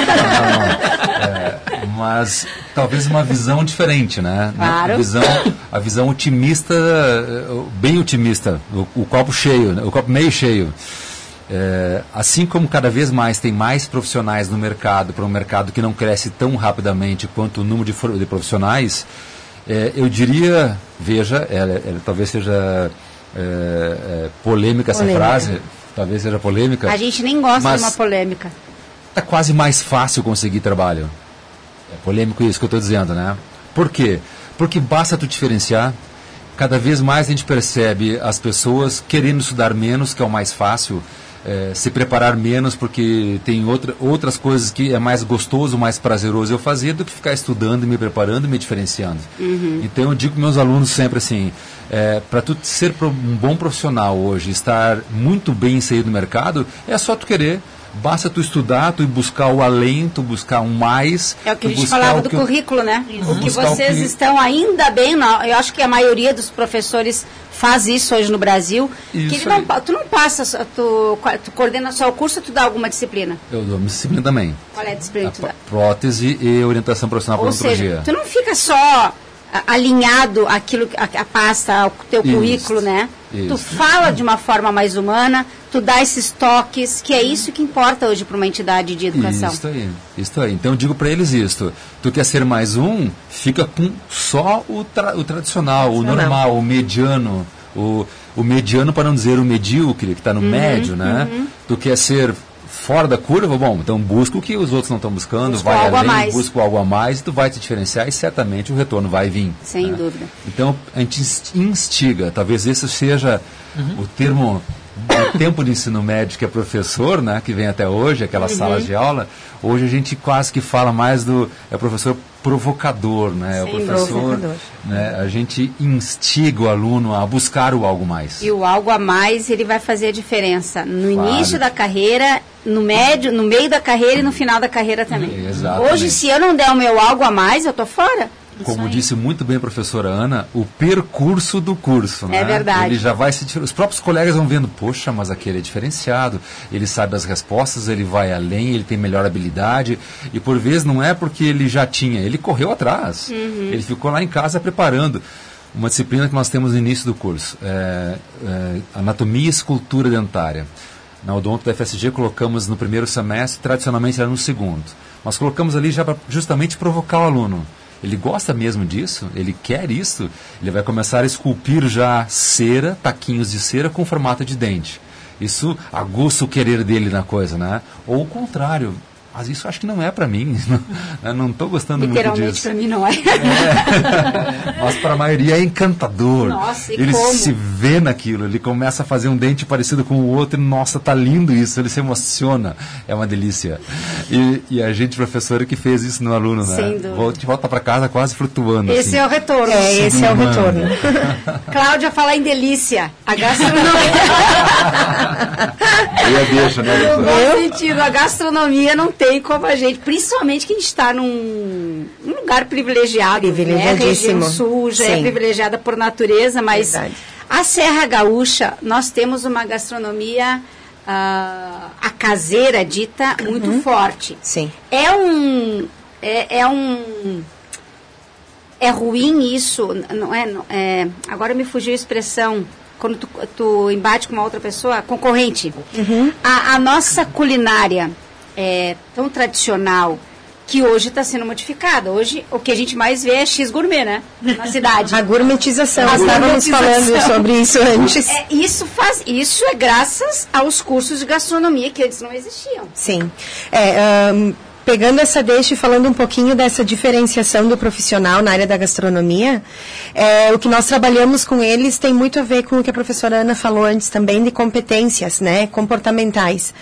Mas talvez uma visão diferente, né? Claro. A visão otimista, bem otimista, o copo cheio, né? O copo meio cheio. Assim como cada vez mais tem mais profissionais no mercado, para um mercado que não cresce tão rapidamente quanto o número de profissionais, eu diria, veja, talvez seja polêmica essa frase, talvez seja polêmica. A gente nem gosta de uma polêmica. Está quase mais fácil conseguir trabalho. É polêmico isso que eu estou dizendo, né? Por quê? Porque basta tu diferenciar. Cada vez mais a gente percebe as pessoas querendo estudar menos, que é o mais fácil, se preparar menos porque tem outras coisas que é mais gostoso, mais prazeroso eu fazer do que ficar estudando, me preparando e me diferenciando. Então eu digo para meus alunos sempre assim, para tu ser um bom profissional hoje, estar muito bem inserido no mercado, é só tu querer. Basta tu estudar, tu buscar o além, tu buscar um mais. É o que a gente falava do currículo, né? O que vocês estão ainda bem, eu acho que a maioria dos professores faz isso hoje no Brasil, que tu não passa, tu coordena só o curso, tu dá alguma disciplina? Eu dou uma disciplina também. Qual é a disciplina que tu dá? Prótese e orientação profissional para odontologia. Seja, tu não fica só alinhado aquilo, a pasta, o teu currículo, né? Isso. Tu fala de uma forma mais humana, tu dá esses toques, que é isso que importa hoje para uma entidade de educação. Isso aí. Então eu digo para eles isto, tu quer ser mais um, fica com só o tradicional, o normal, o mediano, o mediano para não dizer o medíocre, que está no médio, né? Tu quer ser fora da curva, bom, então busca o que os outros não estão buscando, vai além, busca algo a mais, e tu vai te diferenciar e certamente o retorno vai vir. Sem dúvida. Então a gente instiga, talvez esse seja o termo do tempo de ensino médio, que é professor, né, que vem até hoje, aquelas salas de aula. Hoje a gente quase que fala mais professor provocador, né? Sim, o professor, né, a gente instiga o aluno a buscar o algo mais. E o algo a mais, ele vai fazer a diferença no início da carreira, no meio da carreira e no final da carreira também. Exatamente. Hoje, se eu não der o meu algo a mais, eu tô fora. Como disse muito bem a professora Ana, o percurso do curso. É verdade. Ele já vai os próprios colegas vão vendo, poxa, mas aquele é diferenciado, ele sabe as respostas, ele vai além, ele tem melhor habilidade, e por vezes não é porque ele já tinha, ele correu atrás, ele ficou lá em casa preparando. Uma disciplina que nós temos no início do curso, anatomia e escultura dentária. Na odonto da FSG colocamos no primeiro semestre, tradicionalmente era no segundo. Nós colocamos ali já para justamente provocar o aluno. Ele gosta mesmo disso? Ele quer isso? Ele vai começar a esculpir já cera, taquinhos de cera com formato de dente. Isso aguça o querer dele na coisa, né? Ou o contrário. Mas isso acho que não é para mim. Não estou gostando muito disso. Literalmente para mim não é. Mas para a maioria é encantador. Nossa, e ele como? se vê naquilo, ele começa a fazer um dente parecido com o outro e, nossa, tá lindo isso, ele se emociona. É uma delícia. E a gente, professora, que fez isso no aluno, né? Sem dúvida. Volta para casa quase flutuando. Esse assim. é o retorno. Esse é o retorno. Cláudia, falar em delícia. A gastronomia. Deixa, né? No bom sentido, a gastronomia não tem como a gente, principalmente que a gente está num lugar privilegiado, privilegiadíssimo. Né? A região sul já é Sim. privilegiada por natureza, mas Verdade. a Serra Gaúcha, nós temos uma gastronomia, a caseira dita, muito forte. Sim. É ruim isso, não é, agora me fugiu a expressão, quando tu embate com uma outra pessoa, concorrente. A nossa culinária é tão tradicional que hoje está sendo modificada. Hoje, o que a gente mais vê é X gourmet, né? Na cidade. A gourmetização. A Estávamos gourmetização. falando sobre isso antes. Isso é graças aos cursos de gastronomia que antes não existiam. Sim. Pegando essa deixa e falando um pouquinho dessa diferenciação do profissional na área da gastronomia, o que nós trabalhamos com eles tem muito a ver com o que a professora Ana falou antes também, de competências, né, comportamentais.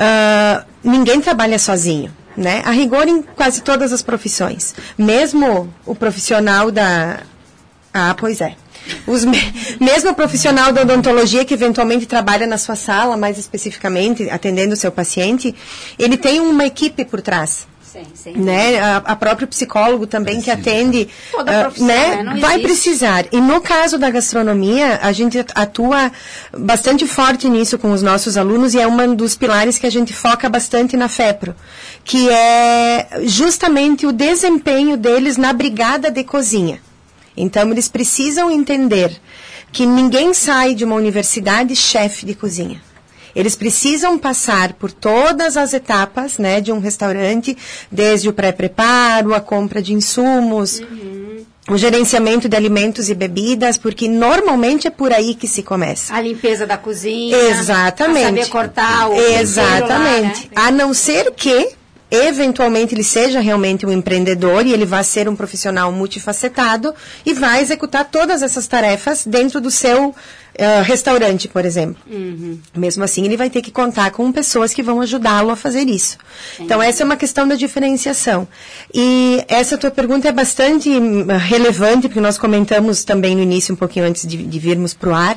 Ninguém trabalha sozinho, né? A rigor em quase todas as profissões. Mesmo o profissional da... pois é. Mesmo o profissional da odontologia que eventualmente trabalha na sua sala, mais especificamente, atendendo o seu paciente, ele tem uma equipe por trás. Sim. Né? A próprio psicólogo também que atende, toda profissão, né? Vai existe. precisar. E no caso da gastronomia, a gente atua bastante forte nisso com os nossos alunos e é um dos pilares que a gente foca bastante na FEPRO, que é justamente o desempenho deles na brigada de cozinha. Então, eles precisam entender que ninguém sai de uma universidade chefe de cozinha. Eles precisam passar por todas as etapas, né, de um restaurante, desde o pré-preparo, a compra de insumos, o gerenciamento de alimentos e bebidas, porque normalmente é por aí que se começa. A limpeza da cozinha. Exatamente. A saber cortar o Exatamente. Lá, né? A não ser que eventualmente ele seja realmente um empreendedor e ele vai ser um profissional multifacetado e vai executar todas essas tarefas dentro do seu restaurante, por exemplo. Mesmo assim, ele vai ter que contar com pessoas que vão ajudá-lo a fazer isso. Então, essa é uma questão da diferenciação. E essa tua pergunta é bastante relevante, porque nós comentamos também no início, um pouquinho antes de virmos para o ar.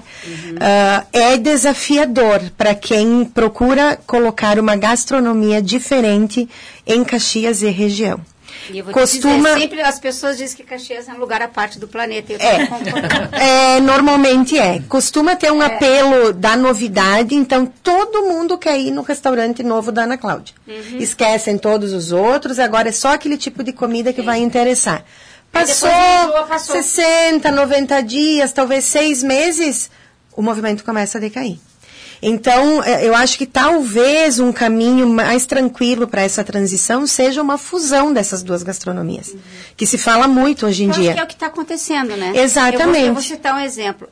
É desafiador para quem procura colocar uma gastronomia diferente em Caxias e região. E eu vou te dizer, sempre as pessoas dizem que Caxias é um lugar à parte do planeta. Normalmente é. Costuma ter um apelo da novidade, então todo mundo quer ir no restaurante novo da Ana Cláudia. Esquecem todos os outros, agora é só aquele tipo de comida que vai interessar. Passou 60, 90 dias, talvez 6 meses, o movimento começa a decair. Então, eu acho que talvez um caminho mais tranquilo para essa transição seja uma fusão dessas duas gastronomias, que se fala muito hoje em dia. Acho que é o que está acontecendo, né? Exatamente. Eu vou citar um exemplo.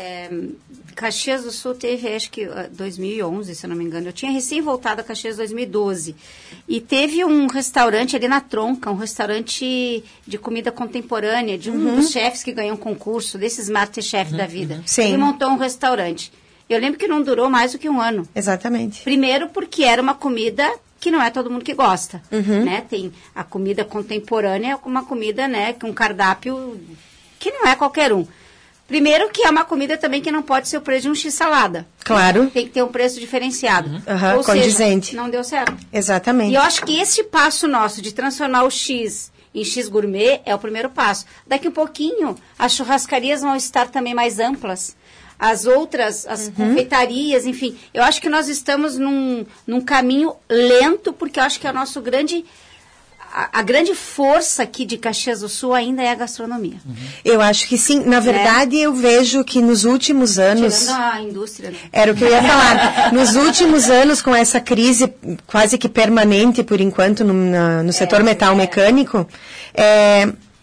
Caxias do Sul teve, acho que 2011, se eu não me engano. Eu tinha recém voltado a Caxias em 2012. E teve um restaurante ali na Tronca, um restaurante de comida contemporânea, de um dos chefes que ganhou um concurso, desses Masterchef da vida. Sim. Ele montou um restaurante. Eu lembro que não durou mais do que 1 ano. Exatamente. Primeiro porque era uma comida que não é todo mundo que gosta, né? Tem a comida contemporânea, é uma comida, né, com um cardápio que não é qualquer um. Primeiro que é uma comida também que não pode ser o preço de um x-salada. Claro. Tem que ter um preço diferenciado. Ou condizente. seja, não deu certo. Exatamente. E eu acho que esse passo nosso de transformar o X em X gourmet é o primeiro passo. Daqui um pouquinho, as churrascarias vão estar também mais amplas. As outras, as confeitarias, enfim. Eu acho que nós estamos num caminho lento, porque eu acho que é o nosso grande... A grande força aqui de Caxias do Sul ainda é a gastronomia. Eu acho que sim. Na verdade, eu vejo que nos últimos anos... Tirando a indústria. Né? Era o que eu ia falar. Nos últimos anos, com essa crise quase que permanente, por enquanto, no setor metal mecânico,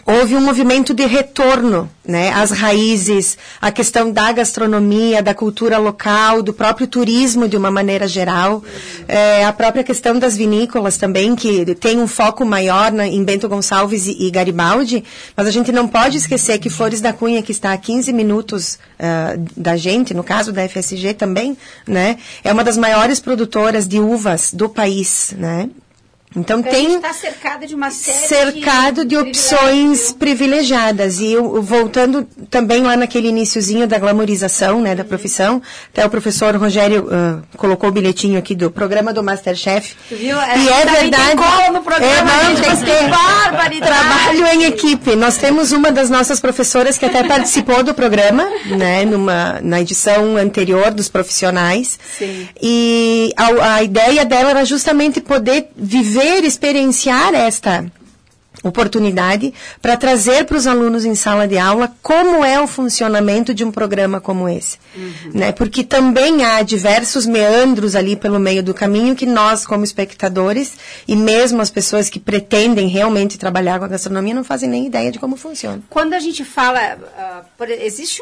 houve um movimento de retorno, né, às raízes, a questão da gastronomia, da cultura local, do próprio turismo de uma maneira geral, a própria questão das vinícolas também, que tem um foco maior em Bento Gonçalves e Garibaldi, mas a gente não pode esquecer que Flores da Cunha, que está a 15 minutos da gente, no caso da FSG também, né, é uma das maiores produtoras de uvas do país, né. Então a gente está cercado de uma série de opções privilegiadas. E voltando também lá naquele iniciozinho da glamorização, né, da profissão, até o professor Rogério colocou o bilhetinho aqui do programa do Masterchef. Viu? E é verdade. Cola no programa, tem que ter trabalho em equipe. Nós temos uma das nossas professoras que até participou do programa, né, na edição anterior dos profissionais. Sim. E a ideia dela era justamente poder experienciar esta oportunidade para trazer para os alunos em sala de aula como é o funcionamento de um programa como esse. Né? Porque também há diversos meandros ali pelo meio do caminho que nós, como espectadores, e mesmo as pessoas que pretendem realmente trabalhar com a gastronomia, não fazem nem ideia de como funciona. Quando a gente fala, existe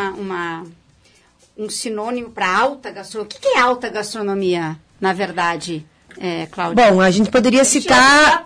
um sinônimo para alta gastronomia. O que é alta gastronomia, na verdade? Cláudia. Bom, a gente poderia citar.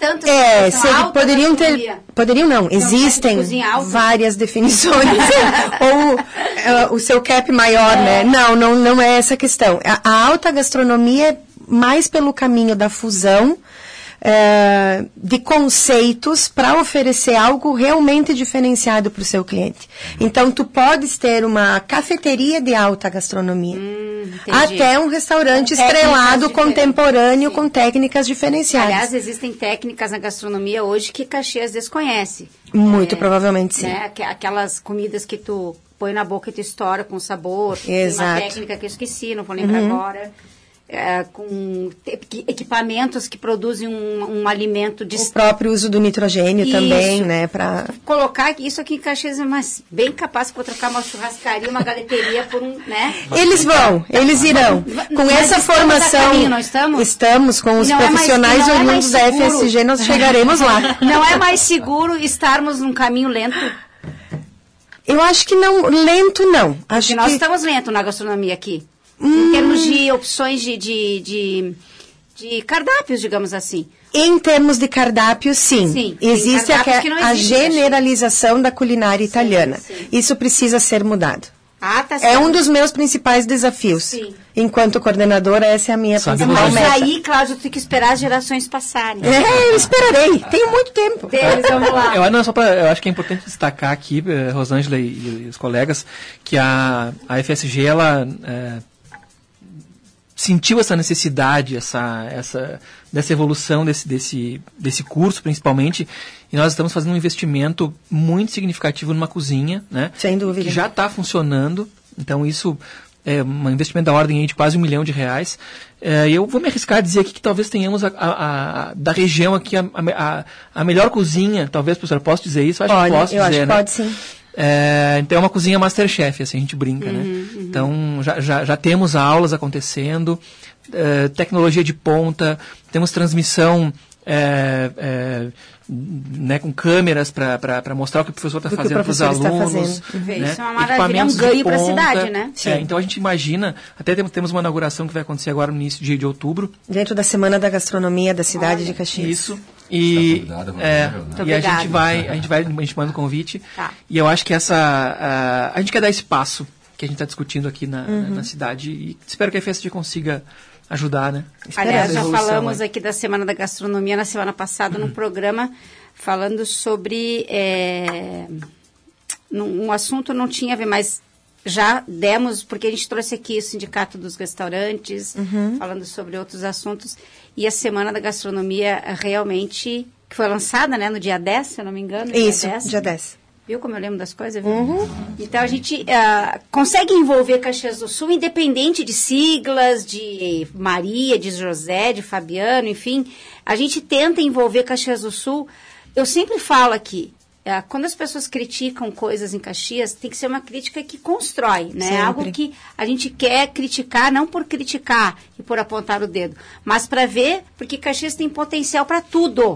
Poderiam não. Existem várias definições. Ou o seu cap maior, né? Não é essa a questão. A alta gastronomia é mais pelo caminho da fusão de conceitos para oferecer algo realmente diferenciado para o seu cliente. Então, tu podes ter uma cafeteria de alta gastronomia, até um restaurante estrelado contemporâneo com técnicas diferenciadas. Aliás, existem técnicas na gastronomia hoje que Caxias desconhece. Muito provavelmente sim. Né? Aquelas comidas que tu põe na boca e tu estoura com sabor. Exato. Tem uma técnica que eu esqueci, não vou lembrar agora. Com equipamentos que produzem um alimento de... O próprio uso do nitrogênio também, né? Pra... Colocar isso aqui em Caxias é bem capaz para trocar uma churrascaria, uma galeteria por um, né? Eles irão. Com essa formação... Caminho, não estamos? Estamos com os profissionais oriundos da FSG, nós chegaremos lá. Não é mais seguro estarmos num caminho lento? Eu acho que não, lento não. Porque nós estamos lentos na gastronomia aqui. Em termos de opções de cardápios, digamos assim. Em termos de cardápio, sim. Existe a generalização da culinária italiana. Sim. Isso precisa ser mudado. Tá certo. É um dos meus principais desafios. Sim. Enquanto coordenadora, essa é a minha principal meta. Mas aí, Cláudia, tu tem que esperar as gerações passarem. Eu esperarei. Tenho muito tempo. Vamos lá. Eu acho que é importante destacar aqui, Rosângela e os colegas, que a FSG, ela... sentiu essa necessidade, dessa evolução desse curso, principalmente, e nós estamos fazendo um investimento muito significativo numa cozinha, né? Sem dúvida. Que já está funcionando, então isso é um investimento da ordem aí de quase R$1 milhão. E eu vou me arriscar a dizer aqui que talvez tenhamos da região aqui a melhor cozinha, talvez, professor, posso dizer isso? Acho que posso dizer, né? Pode sim. Então é uma cozinha Masterchef, assim, a gente brinca, né? Então já temos aulas acontecendo, tecnologia de ponta, temos transmissão né, com câmeras para mostrar o que o professor está fazendo para os alunos. Né? Isso é uma maravilha, é um ganho para a cidade, né? Então a gente imagina, até temos uma inauguração que vai acontecer agora no início de outubro. Dentro da Semana da Gastronomia da cidade de Caxias. Isso. E a gente manda um convite. Tá. E eu acho que a gente quer dar espaço que a gente está discutindo aqui na cidade e espero que a FSG consiga ajudar, né? Aliás, já falamos aqui da Semana da Gastronomia na semana passada num programa falando sobre um assunto não tinha a ver, mas já demos, porque a gente trouxe aqui o Sindicato dos Restaurantes, falando sobre outros assuntos, e a Semana da Gastronomia realmente, que foi lançada, né, no dia 10, se eu não me engano. Isso, dia 10. Viu como eu lembro das coisas? Viu? Então, a gente consegue envolver Caxias do Sul, independente de siglas, de Maria, de José, de Fabiano, enfim. A gente tenta envolver Caxias do Sul. Eu sempre falo aqui, quando as pessoas criticam coisas em Caxias, tem que ser uma crítica que constrói, né? Algo que a gente quer criticar, não por criticar e por apontar o dedo, mas para ver, porque Caxias tem potencial para tudo.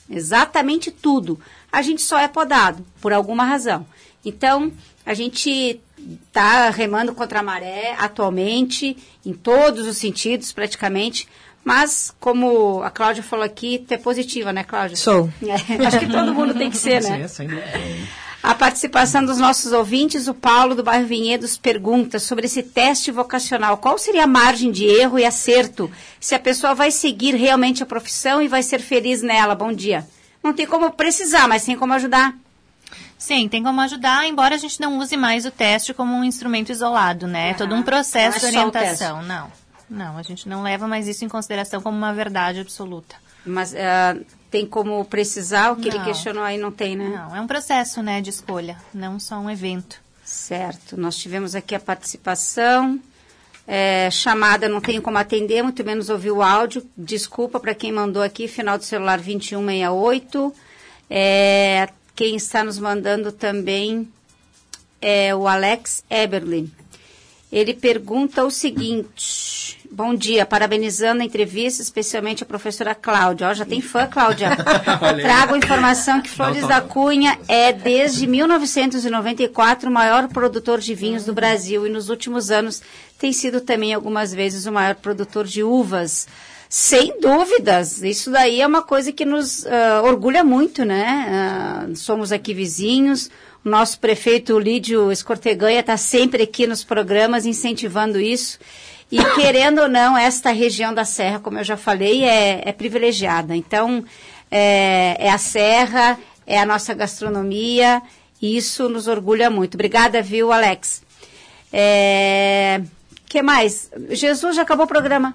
Exatamente tudo. A gente só é podado, por alguma razão. Então, a gente está remando contra a maré atualmente, em todos os sentidos, praticamente. Mas, como a Cláudia falou aqui, tu é positiva, né, Cláudia? Sou. Acho que todo mundo tem que ser, né? Sim, sem dúvida. A participação dos nossos ouvintes, o Paulo do bairro Vinhedos pergunta sobre esse teste vocacional. Qual seria a margem de erro e acerto se a pessoa vai seguir realmente a profissão e vai ser feliz nela? Bom dia. Não tem como precisar, mas tem como ajudar. Sim, tem como ajudar, embora a gente não use mais o teste como um instrumento isolado, né? É todo um processo de orientação. Não, a gente não leva mais isso em consideração como uma verdade absoluta. Mas tem como precisar? O que ele questionou aí não tem, né? Não, é um processo, né, de escolha, não só um evento. Certo, nós tivemos aqui a participação, chamada não tenho como atender, muito menos ouvir o áudio, desculpa para quem mandou aqui, final do celular 2168, quem está nos mandando também é o Alex Eberlin. Ele pergunta o seguinte: bom dia, parabenizando a entrevista, especialmente a professora Cláudia. Já tem fã, Cláudia. Trago informação que Flores da Cunha é, desde 1994, o maior produtor de vinhos do Brasil e nos últimos anos tem sido também algumas vezes o maior produtor de uvas. Sem dúvidas, isso daí é uma coisa que nos orgulha muito, né? Somos aqui vizinhos. O nosso prefeito Lídio Escorteganha está sempre aqui nos programas incentivando isso. E, querendo ou não, esta região da Serra, como eu já falei, é privilegiada. Então, é a Serra, é a nossa gastronomia, e isso nos orgulha muito. Obrigada, viu, Alex? Que mais? Jesus, já acabou o programa.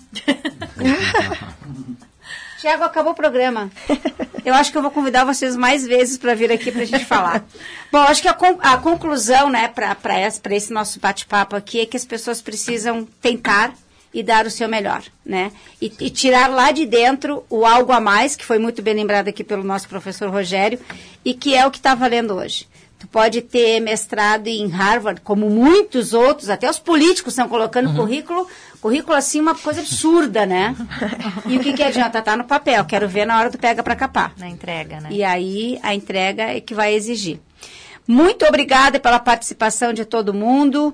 Tiago, acabou o programa. Eu acho que eu vou convidar vocês mais vezes para vir aqui para a gente falar. Bom, acho que a conclusão, né, para esse nosso bate-papo aqui é que as pessoas precisam tentar e dar o seu melhor, né? E tirar lá de dentro o algo a mais, que foi muito bem lembrado aqui pelo nosso professor Rogério, e que é o que está valendo hoje. Tu pode ter mestrado em Harvard, como muitos outros, até os políticos estão colocando currículo assim, uma coisa absurda, né? E o que adianta? Tá no papel, quero ver na hora do pega para capar. Na entrega, né? E aí, a entrega é que vai exigir. Muito obrigada pela participação de todo mundo.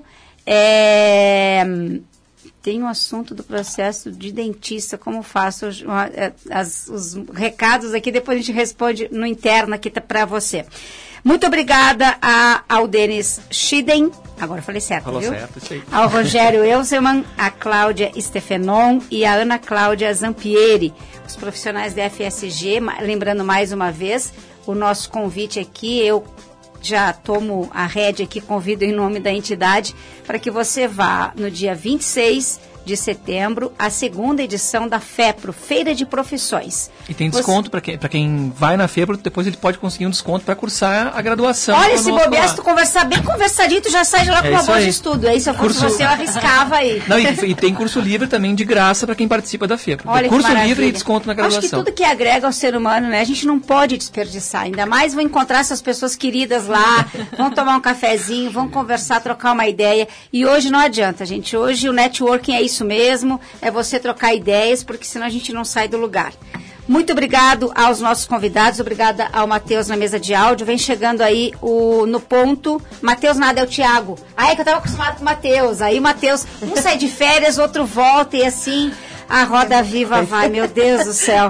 Tem um assunto do processo de dentista, como faço os recados aqui, depois a gente responde no interno aqui para você. Muito obrigada ao Denis Schiden, agora eu falei certo, Falou viu? Certo, isso aí. Ao Rogério Elzeman, a Cláudia Stefenon e a Ana Cláudia Zampieri, os profissionais da FSG. Lembrando mais uma vez, o nosso convite aqui, eu já tomo a rédea aqui, convido em nome da entidade, para que você vá no dia 26 de setembro, a segunda edição da FEPRO, Feira de Profissões. E tem desconto para quem vai na FEPRO, depois ele pode conseguir um desconto para cursar a graduação. Olha, se bobear, se tu conversar bem conversadinho, tu já sai de lá com uma bolsa de estudo. Aí se eu fosse você, eu arriscava aí. Não, e tem curso livre também de graça para quem participa da FEPRO. Olha, curso livre e desconto na graduação. Acho que tudo que agrega ao ser humano, né? A gente não pode desperdiçar. Ainda mais vão encontrar essas pessoas queridas lá, vão tomar um cafezinho, vão conversar, trocar uma ideia. E hoje não adianta, gente. Hoje o networking é isso mesmo, é você trocar ideias, porque senão a gente não sai do lugar. Muito obrigado aos nossos convidados, obrigada ao Matheus na mesa de áudio. Vem chegando aí no ponto. Matheus nada, é o Tiago. É que eu estava acostumado com o Matheus. Aí o Matheus, um sai de férias, outro volta e assim a roda viva vai. Meu Deus do céu.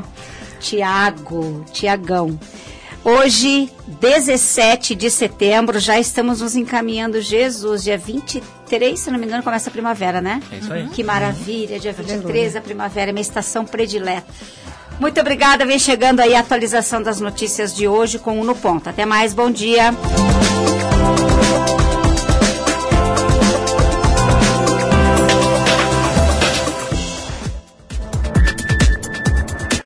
Tiagão. Hoje, 17 de setembro, já estamos nos encaminhando. Jesus, dia 23, se não me engano, começa a primavera, né? É isso aí. Que maravilha, dia 23, a primavera, é minha estação predileta. Muito obrigada, vem chegando aí a atualização das notícias de hoje com o No Ponto. Até mais, bom dia.